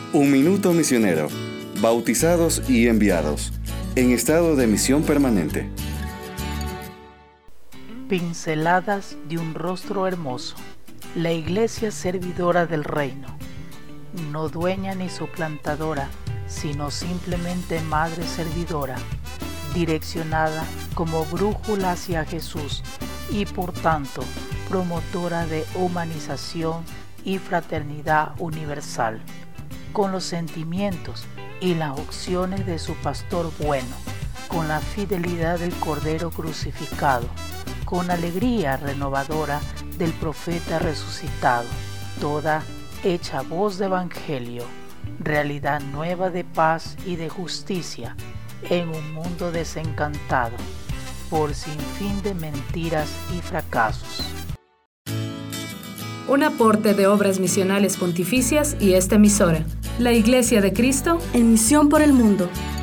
Un minuto misionero, bautizados y enviados, en estado de misión permanente. Pinceladas de un rostro hermoso. La iglesia servidora del reino, no dueña ni suplantadora, sino simplemente madre servidora, direccionada como brújula hacia Jesús y por tanto promotora de humanización y fraternidad universal, con los sentimientos y las opciones de su pastor bueno, con la fidelidad del Cordero crucificado, con alegría renovadora del profeta resucitado, toda hecha voz de evangelio, realidad nueva de paz y de justicia en un mundo desencantado por sinfín de mentiras y fracasos. Un aporte de Obras Misionales Pontificias y esta emisora, la Iglesia de Cristo, en misión por el mundo.